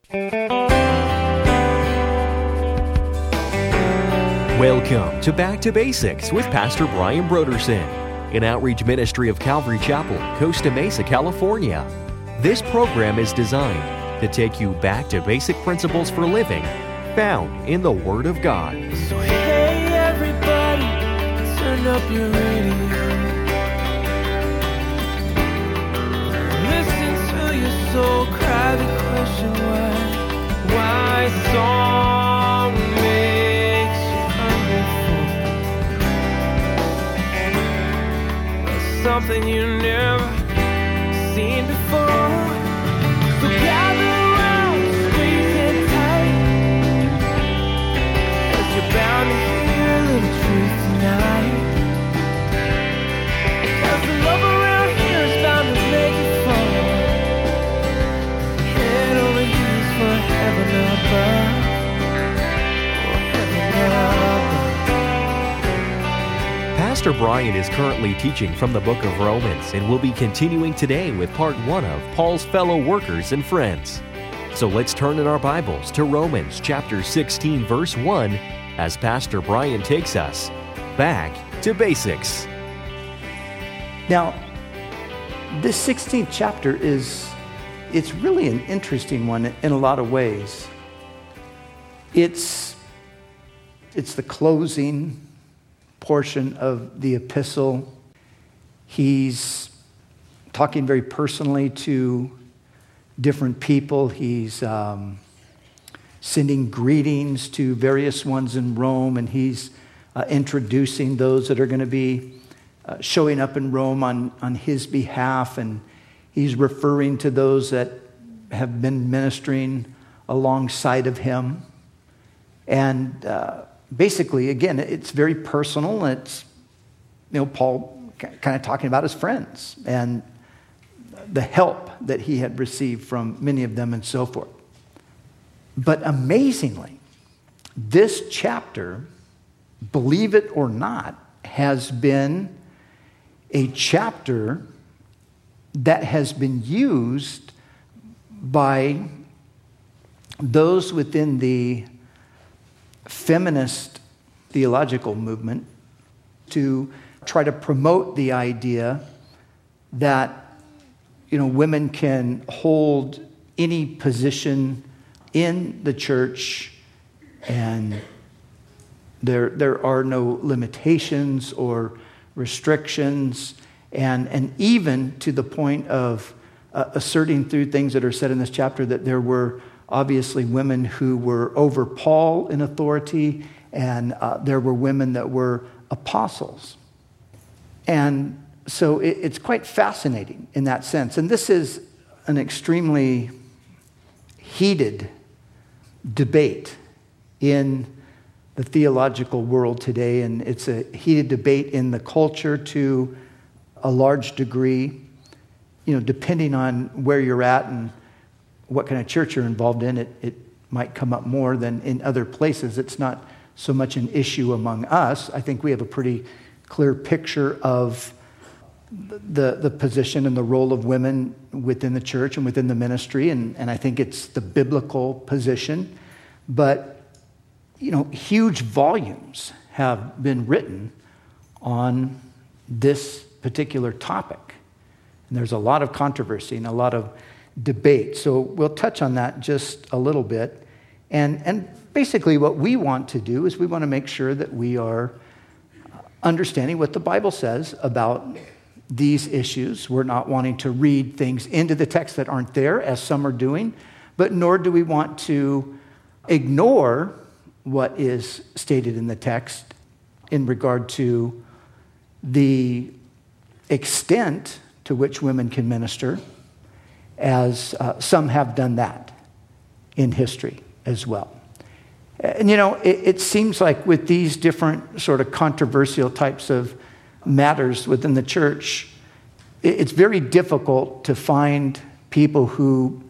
Welcome to Back to Basics with Pastor Brian Brodersen, an outreach ministry of Calvary Chapel, Costa Mesa, California. This program is designed to take you back to basic principles for living found in the Word of God. So hey everybody, turn up your radio. Listen to your soul cry the question why song makes you hungry for something you never seen before. So gather around, squeeze it tight, 'cause you're bound to hear a little truth tonight. 'Cause the love around here is bound to make you fall. Head over heels for heaven above. Oh, heaven above. Pastor Brian is currently teaching from the book of Romans and will be continuing today with part 1 of Paul's fellow workers and friends. So let's turn in our Bibles to Romans chapter 16, verse 1, as Pastor Brian takes us back to basics. Now, this 16th chapter it's really an interesting one in a lot of ways. It's the closing portion of the epistle. He's talking very personally to different people. He's sending greetings to various ones in Rome, and he's introducing those that are going to be showing up in Rome on his behalf, and he's referring to those that have been ministering alongside of him. And basically, again, it's very personal. It's, Paul kind of talking about his friends and the help that he had received from many of them and so forth. But amazingly, this chapter, believe it or not, has been a chapter that has been used by those within the feminist theological movement to try to promote the idea that women can hold any position in the church and there are no limitations or restrictions, and even to the point of asserting through things that are said in this chapter that there were obviously women who were over Paul in authority, and there were women that were apostles. And so it's quite fascinating in that sense. And this is an extremely heated debate in the theological world today, and it's a heated debate in the culture to a large degree. Depending on where you're at and what kind of church you're involved in, it might come up more than in other places. It's not so much an issue among us. I think we have a pretty clear picture of the position and the role of women within the church and within the ministry, and I think it's the biblical position. But, huge volumes have been written on this particular topic. And there's a lot of controversy and a lot of debate. So we'll touch on that just a little bit. And basically what we want to do is we want to make sure that we are understanding what the Bible says about these issues. We're not wanting to read things into the text that aren't there, as some are doing, but nor do we want to ignore what is stated in the text in regard to the extent to which women can minister, as some have done that in history as well. And it seems like with these different sort of controversial types of matters within the church, it's very difficult to find people who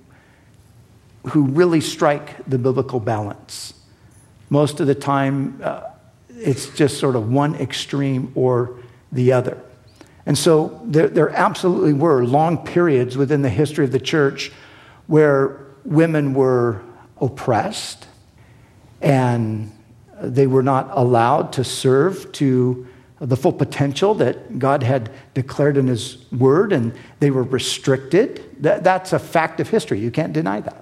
really strike the biblical balance. Most of the time, it's just sort of one extreme or the other. And so there absolutely were long periods within the history of the church where women were oppressed, and they were not allowed to serve to the full potential that God had declared in His Word, and they were restricted. That's a fact of history. You can't deny that.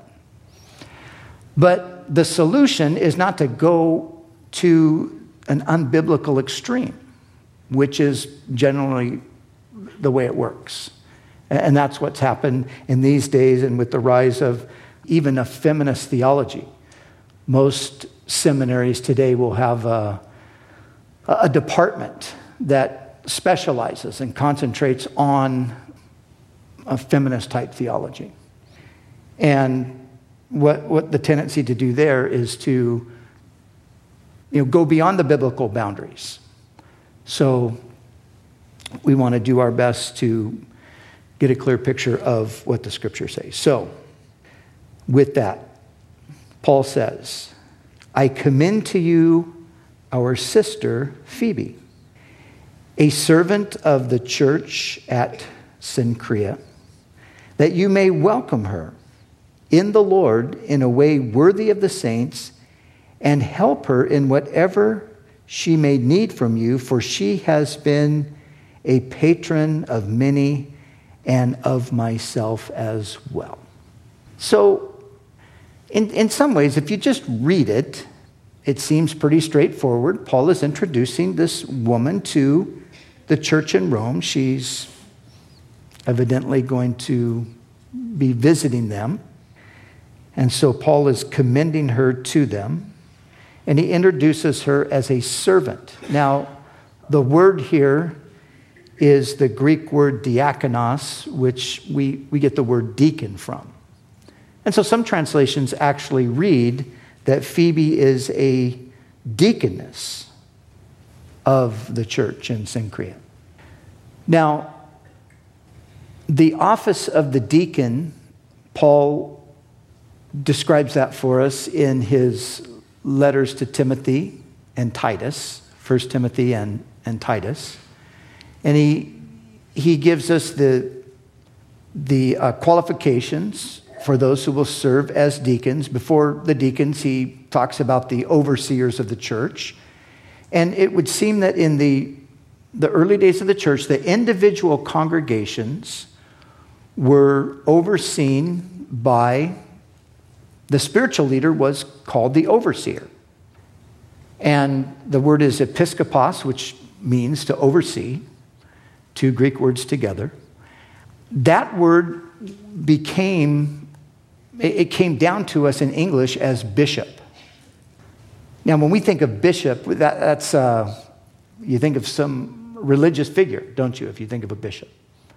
But the solution is not to go to an unbiblical extreme, which is generally the way it works. And that's what's happened in these days, and with the rise of even a feminist theology. Most seminaries today will have a department that specializes and concentrates on a feminist type theology. And what the tendency to do there is to go beyond the biblical boundaries. So we want to do our best to get a clear picture of what the Scripture says. So with that, Paul says, I commend to you our sister Phoebe, a servant of the church at Cenchrea, that you may welcome her in the Lord in a way worthy of the saints, and help her in whatever she may need from you, for she has been a patron of many and of myself as well. So, in some ways, if you just read it, it seems pretty straightforward. Paul is introducing this woman to the church in Rome. She's evidently going to be visiting them. And so Paul is commending her to them. And he introduces her as a servant. Now, the word here is the Greek word diakonos, which we get the word deacon from. And so some translations actually read that Phoebe is a deaconess of the church in Cenchrea. Now, the office of the deacon, Paul describes that for us in his letters to Timothy and Titus, 1 Timothy and Titus. And he gives us the qualifications for those who will serve as deacons. Before the deacons, he talks about the overseers of the church. And it would seem that in the early days of the church, the individual congregations were overseen by the spiritual leader, was called the overseer. And the word is episkopos, which means to oversee, two Greek words together. That word came down to us in English as bishop. Now, when we think of bishop, that's you think of some religious figure, don't you, if you think of a bishop?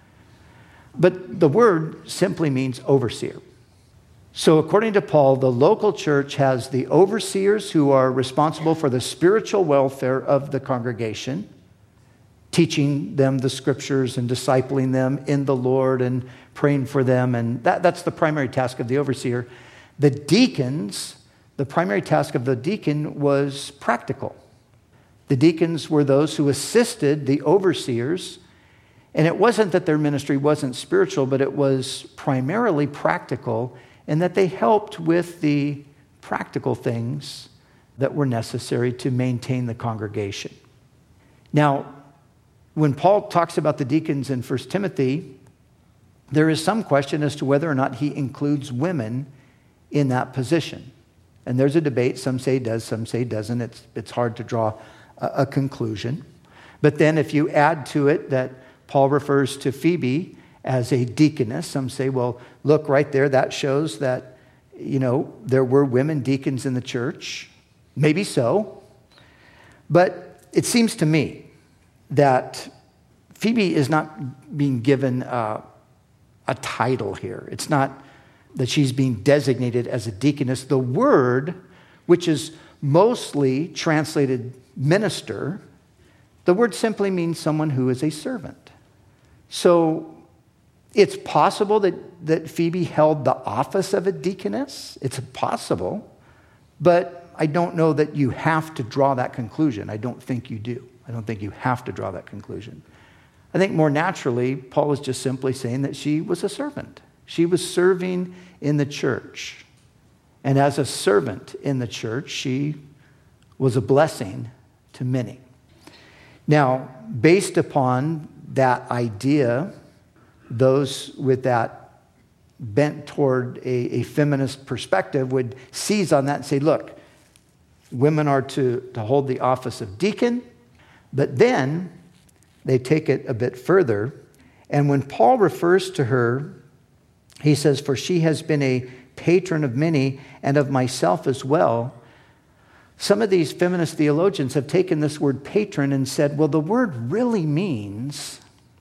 But the word simply means overseer. So according to Paul, the local church has the overseers who are responsible for the spiritual welfare of the congregation, teaching them the scriptures and discipling them in the Lord and praying for them. And that's the primary task of the overseer. The deacons, the primary task of the deacon was practical. The deacons were those who assisted the overseers. And it wasn't that their ministry wasn't spiritual, but it was primarily practical, and that they helped with the practical things that were necessary to maintain the congregation. Now, when Paul talks about the deacons in 1 Timothy, there is some question as to whether or not he includes women in that position. And there's a debate. Some say it does, some say it doesn't. It's hard to draw a conclusion. But then if you add to it that Paul refers to Phoebe as a deaconess, some say, well, look right there, that shows that, there were women deacons in the church. Maybe so. But it seems to me that Phoebe is not being given a title here. It's not that she's being designated as a deaconess. The word, which is mostly translated minister, the word simply means someone who is a servant. So it's possible that Phoebe held the office of a deaconess. It's possible. But I don't know that you have to draw that conclusion. I don't think you do. I don't think you have to draw that conclusion. I think more naturally, Paul was just simply saying that she was a servant. She was serving in the church. And as a servant in the church, she was a blessing to many. Now, based upon that idea, those with that bent toward a feminist perspective would seize on that and say, look, women are to hold the office of deacon, but then they take it a bit further. And when Paul refers to her, he says, for she has been a patron of many and of myself as well. Some of these feminist theologians have taken this word patron and said, well, the word really means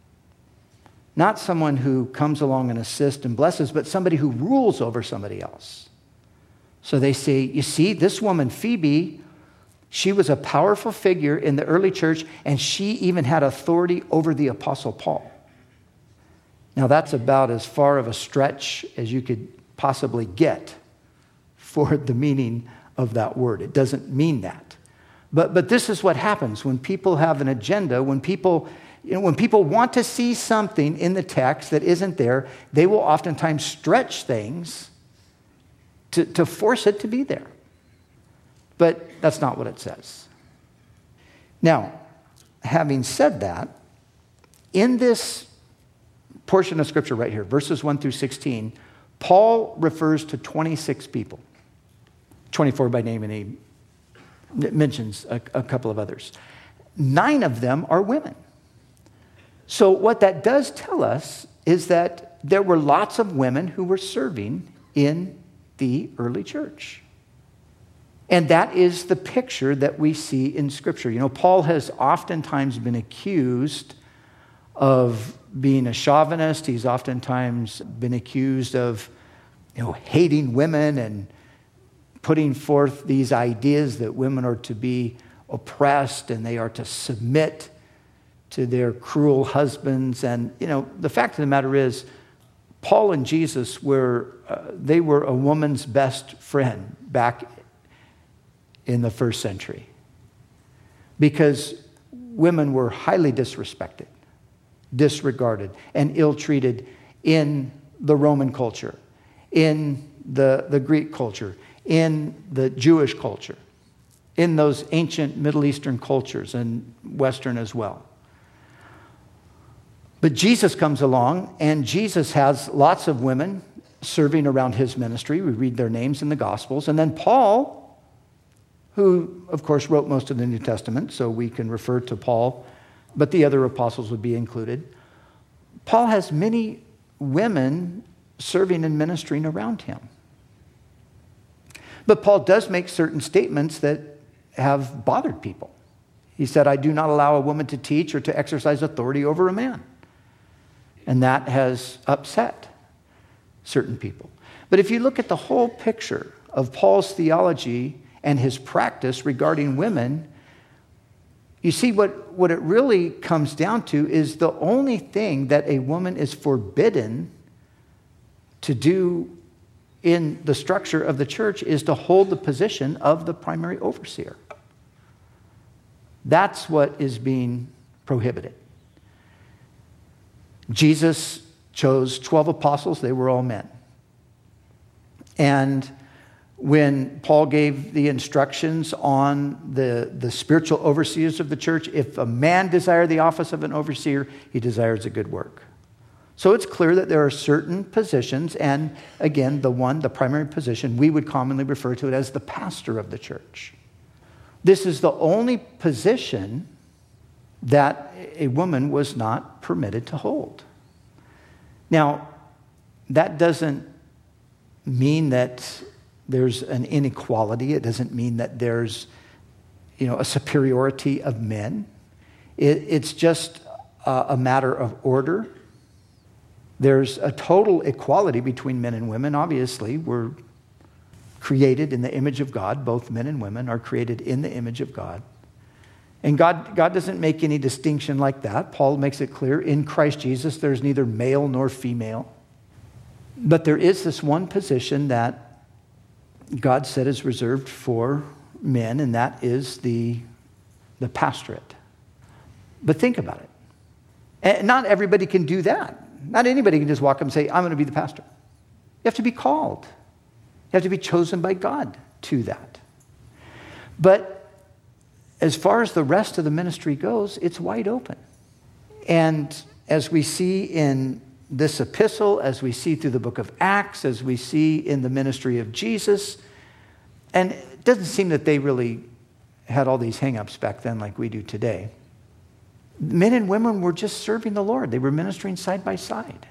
not someone who comes along and assists and blesses, but somebody who rules over somebody else. So they say, you see, this woman, Phoebe, she was a powerful figure in the early church, and she even had authority over the Apostle Paul. Now, that's about as far of a stretch as you could possibly get for the meaning of that word. It doesn't mean that. But this is what happens when people have an agenda, when people want to see something in the text that isn't there, they will oftentimes stretch things to force it to be there. But that's not what it says. Now, having said that, in this portion of Scripture right here, verses 1 through 16, Paul refers to 26 people, 24 by name, and he mentions a couple of others. 9 of them are women. So what that does tell us is that there were lots of women who were serving in the early church. And that is the picture that we see in Scripture. You know, Paul has oftentimes been accused of being a chauvinist. He's oftentimes been accused of, hating women and putting forth these ideas that women are to be oppressed and they are to submit to their cruel husbands. And, the fact of the matter is, Paul and Jesus were a woman's best friend back in the first century, because women were highly disrespected, disregarded, and ill-treated in the Roman culture, in the Greek culture, in the Jewish culture, in those ancient Middle Eastern cultures and Western as well. But Jesus comes along, and Jesus has lots of women serving around his ministry. We read their names in the Gospels. And then Paul, who, of course, wrote most of the New Testament, so we can refer to Paul, but the other apostles would be included. Paul has many women serving and ministering around him. But Paul does make certain statements that have bothered people. He said, I do not allow a woman to teach or to exercise authority over a man. And that has upset certain people. But if you look at the whole picture of Paul's theology and his practice regarding women, you see what it really comes down to is the only thing that a woman is forbidden to do in the structure of the church is to hold the position of the primary overseer. That's what is being prohibited. Jesus chose 12 apostles. They were all men. And when Paul gave the instructions on the spiritual overseers of the church, if a man desire the office of an overseer, he desires a good work. So it's clear that there are certain positions, and again, the primary position, we would commonly refer to it as the pastor of the church. This is the only position that a woman was not permitted to hold. Now, that doesn't mean that there's an inequality. It doesn't mean that there's, a superiority of men. It's just a matter of order. There's a total equality between men and women. Obviously, we're created in the image of God. Both men and women are created in the image of God. And God doesn't make any distinction like that. Paul makes it clear, in Christ Jesus, there's neither male nor female. But there is this one position that God said is reserved for men, and that is the pastorate. But think about it. And not everybody can do that. Not anybody can just walk up and say, I'm going to be the pastor. You have to be called. have to be chosen by God to that. But as far as the rest of the ministry goes, it's wide open. And as we see in this epistle, as we see through the book of Acts, as we see in the ministry of Jesus, and it doesn't seem that they really had all these hang-ups back then like we do today. Men and women were just serving the Lord. They were ministering side by side.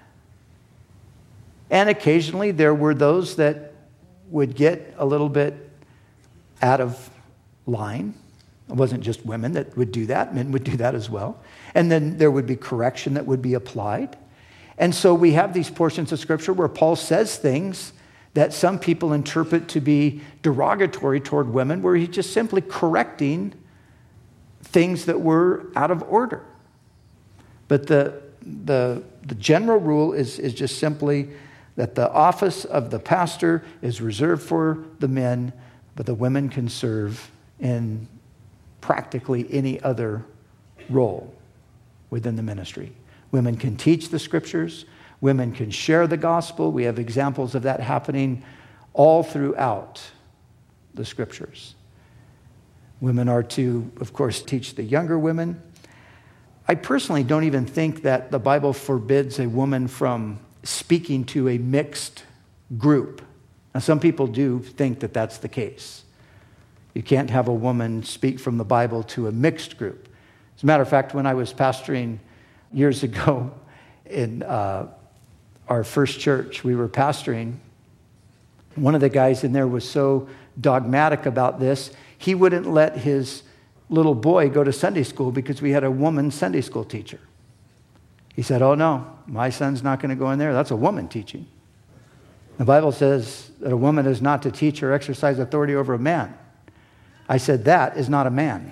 And occasionally there were those that would get a little bit out of line. It wasn't just women that would do that. Men would do that as well. And then there would be correction that would be applied. And so we have these portions of Scripture where Paul says things that some people interpret to be derogatory toward women, where he's just simply correcting things that were out of order. But the general rule is just simply that the office of the pastor is reserved for the men, but the women can serve in practically any other role within the ministry. Women can teach the Scriptures. Women can share the gospel. We have examples of that happening all throughout the Scriptures. Women are to, of course, teach the younger women. I personally don't even think that the Bible forbids a woman from speaking to a mixed group. Now, some people do think that that's the case. You can't have a woman speak from the Bible to a mixed group. As a matter of fact, when I was pastoring years ago in our first church, we were pastoring. One of the guys in there was so dogmatic about this, he wouldn't let his little boy go to Sunday school because we had a woman Sunday school teacher. He said, "Oh no, my son's not going to go in there. That's a woman teaching. The Bible says that a woman is not to teach or exercise authority over a man." I said, "That is not a man.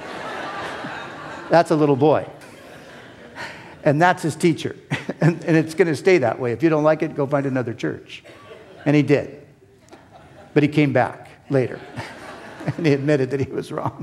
That's a little boy. And that's his teacher. And it's going to stay that way. If you don't like it, go find another church." And he did. But he came back later. And he admitted that he was wrong.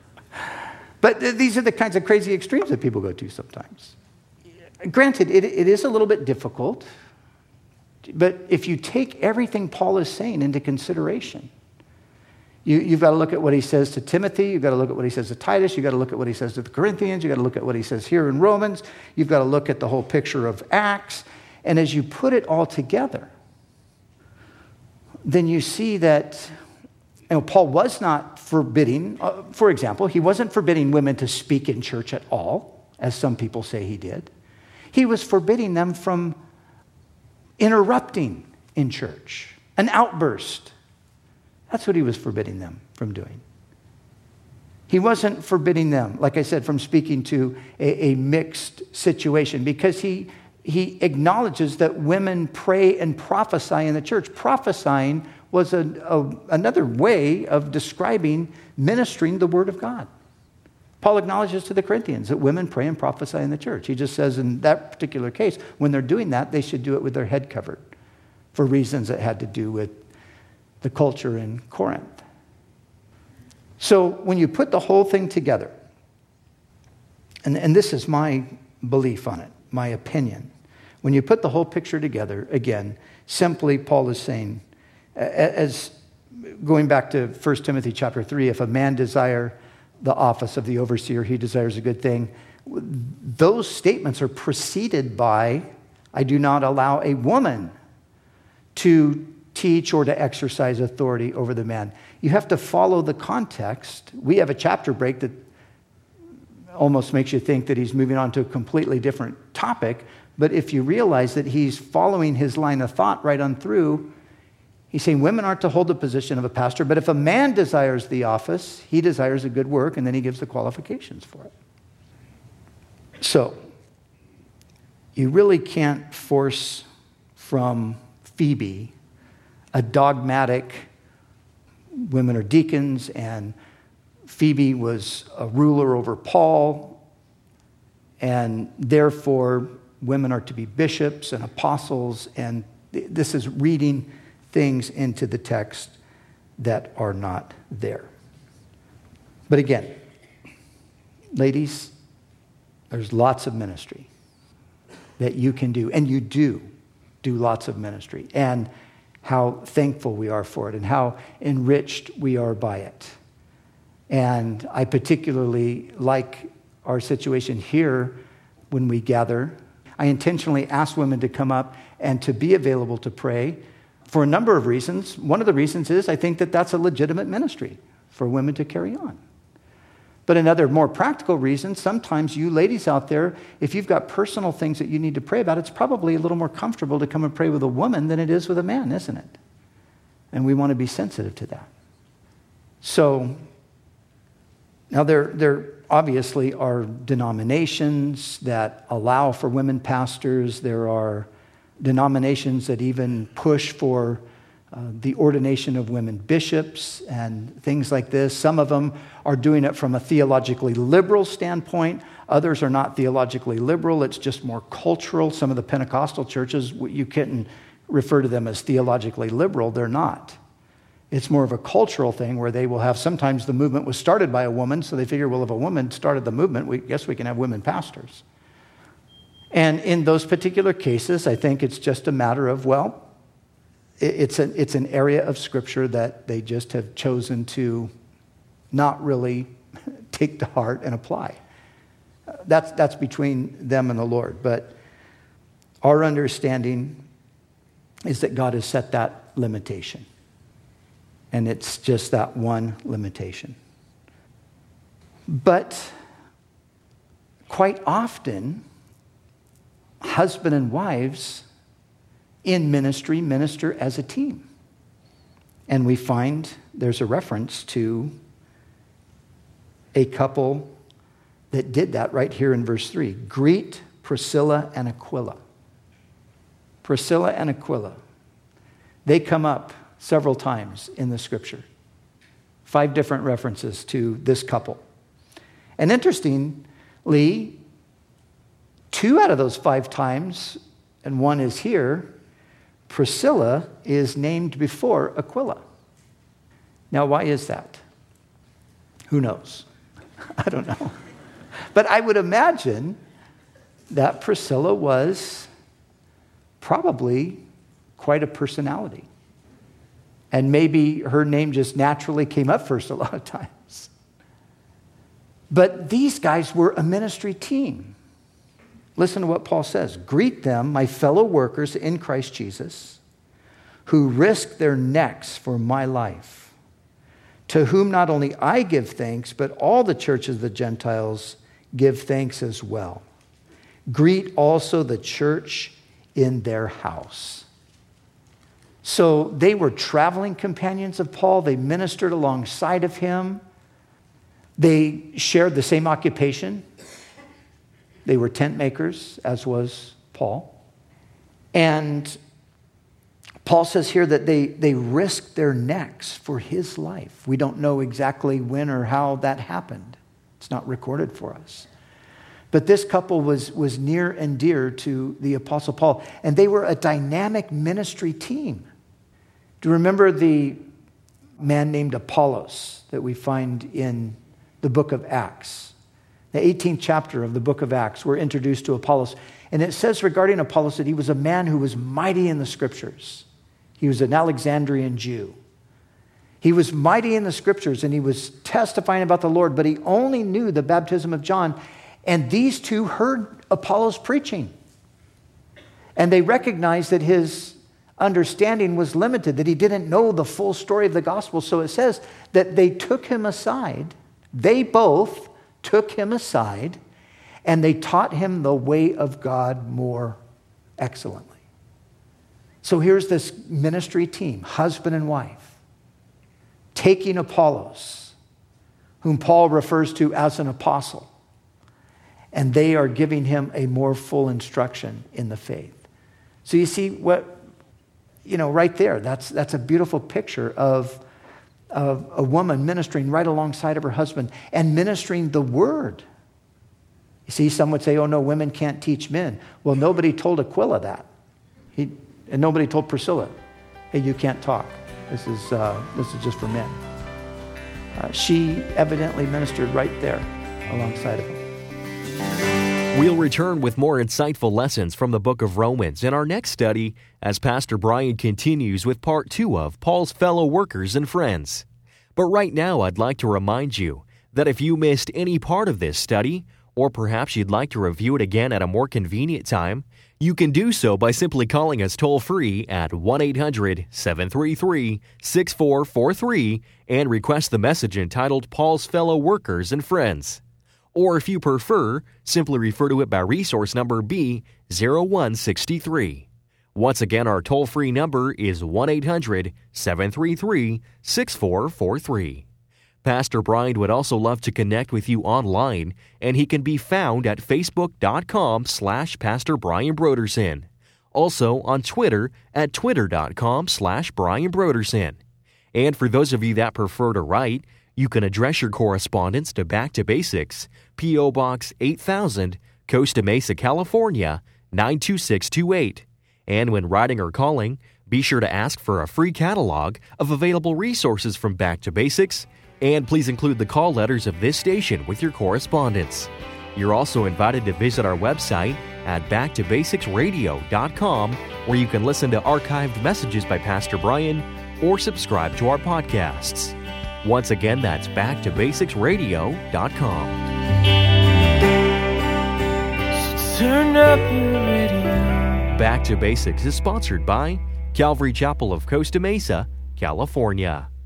But these are the kinds of crazy extremes that people go to sometimes. Granted, it is a little bit difficult. But if you take everything Paul is saying into consideration, you've got to look at what he says to Timothy. You've got to look at what he says to Titus. You've got to look at what he says to the Corinthians. You've got to look at what he says here in Romans. You've got to look at the whole picture of Acts. And as you put it all together, then you see that Paul was not forbidding, for example, he wasn't forbidding women to speak in church at all, as some people say he did. He was forbidding them from interrupting in church, an outburst. That's what he was forbidding them from doing. He wasn't forbidding them, like I said, from speaking to a mixed situation, because he acknowledges that women pray and prophesy in the church. Prophesying was another way of describing ministering the Word of God. Paul acknowledges to the Corinthians that women pray and prophesy in the church. He just says in that particular case, when they're doing that, they should do it with their head covered for reasons that had to do with the culture in Corinth. So when you put the whole thing together, and this is my belief on it, my opinion, when you put the whole picture together, again, simply Paul is saying, as going back to 1 Timothy chapter 3, if a man desire the office of the overseer, he desires a good thing. Those statements are preceded by, I do not allow a woman to teach or to exercise authority over the man. You have to follow the context. We have a chapter break that almost makes you think that he's moving on to a completely different topic. But if you realize that he's following his line of thought right on through, he's saying women aren't to hold the position of a pastor, but if a man desires the office, he desires a good work, and then he gives the qualifications for it. So, you really can't force from Phoebe a dogmatic, women are deacons, and Phoebe was a ruler over Paul, and therefore women are to be bishops and apostles, and this is reading things into the text that are not there. But again, ladies, there's lots of ministry that you can do, and you do lots of ministry. And how thankful we are for it and how enriched we are by it. And I particularly like our situation here when we gather. I intentionally ask women to come up and to be available to pray for a number of reasons. One of the reasons is I think that that's a legitimate ministry for women to carry on. But another more practical reason, sometimes you ladies out there, if you've got personal things that you need to pray about, it's probably a little more comfortable to come and pray with a woman than it is with a man, isn't it? And we want to be sensitive to that. So, now there obviously are denominations that allow for women pastors. There are denominations that even push for the ordination of women bishops and things like this. Some of them are doing it from a theologically liberal standpoint. Others are not theologically liberal. It's just more cultural. Some of the Pentecostal churches, you couldn't refer to them as theologically liberal. They're not. It's more of a cultural thing where they will have, sometimes the movement was started by a woman, so they figure, well, if a woman started the movement, we guess we can have women pastors. And in those particular cases, I think it's just a matter of, well, it's an area of Scripture that they just have chosen to not really take to heart and apply. That's between them and the Lord. But our understanding is that God has set that limitation. And it's just that one limitation. But quite often, husband and wives in ministry minister as a team. And we find there's a reference to a couple that did that right here in verse 3. Greet Priscilla and Aquila. Priscilla and Aquila. They come up several times in the Scripture. 5 different references to this couple. And interestingly, 2 out of those 5 times, and one is here, Priscilla is named before Aquila. Now, why is that? Who knows? I don't know. But I would imagine that Priscilla was probably quite a personality. And maybe her name just naturally came up first a lot of times. But these guys were a ministry team. Listen to what Paul says. Greet them, my fellow workers in Christ Jesus, who risk their necks for my life, to whom not only I give thanks, but all the churches of the Gentiles give thanks as well. Greet also the church in their house. So they were traveling companions of Paul. They ministered alongside of him. They shared the same occupation. They were tent makers, as was Paul. And Paul says here that they risked their necks for his life. We don't know exactly when or how that happened. It's not recorded for us. But this couple was near and dear to the Apostle Paul. And they were a dynamic ministry team. Do you remember the man named Apollos that we find in the book of Acts? The 18th chapter of the book of Acts, we're introduced to Apollos. And it says regarding Apollos that he was a man who was mighty in the Scriptures. He was an Alexandrian Jew. He was mighty in the Scriptures and he was testifying about the Lord, but he only knew the baptism of John. And these two heard Apollos preaching. And they recognized that his understanding was limited, that he didn't know the full story of the gospel. So it says that they took him aside. They both took him aside and they taught him the way of God more excellently. So here's this ministry team, husband and wife, taking Apollos, whom Paul refers to as an apostle, and they are giving him a more full instruction in the faith. So you see what, right there, that's a beautiful picture of a woman ministering right alongside of her husband and ministering the word. You see, some would say, oh no, women can't teach men. Well, nobody told Aquila that. And nobody told Priscilla, hey, you can't talk. This is just for men. She evidently ministered right there alongside of him. We'll return with more insightful lessons from the book of Romans in our next study as Pastor Brian continues with part 2 of Paul's fellow workers and friends. But right now, I'd like to remind you that if you missed any part of this study, or perhaps you'd like to review it again at a more convenient time, you can do so by simply calling us toll-free at 1-800-733-6443 and request the message entitled Paul's Fellow Workers and Friends. Or if you prefer, simply refer to it by resource number B0163. Once again, our toll-free number is 1-800-733-6443. Pastor Brian would also love to connect with you online, and he can be found at facebook.com/Pastor Brian Brodersen. Also on Twitter at twitter.com/Brian Brodersen. And for those of you that prefer to write, you can address your correspondence to Back to Basics, P.O. Box 8000, Costa Mesa, California, 92628. And when writing or calling, be sure to ask for a free catalog of available resources from Back to Basics, and please include the call letters of this station with your correspondence. You're also invited to visit our website at backtobasicsradio.com, where you can listen to archived messages by Pastor Brian or subscribe to our podcasts. Once again, that's backtobasicsradio.com. So turn up your radio. Back to Basics is sponsored by Calvary Chapel of Costa Mesa, California.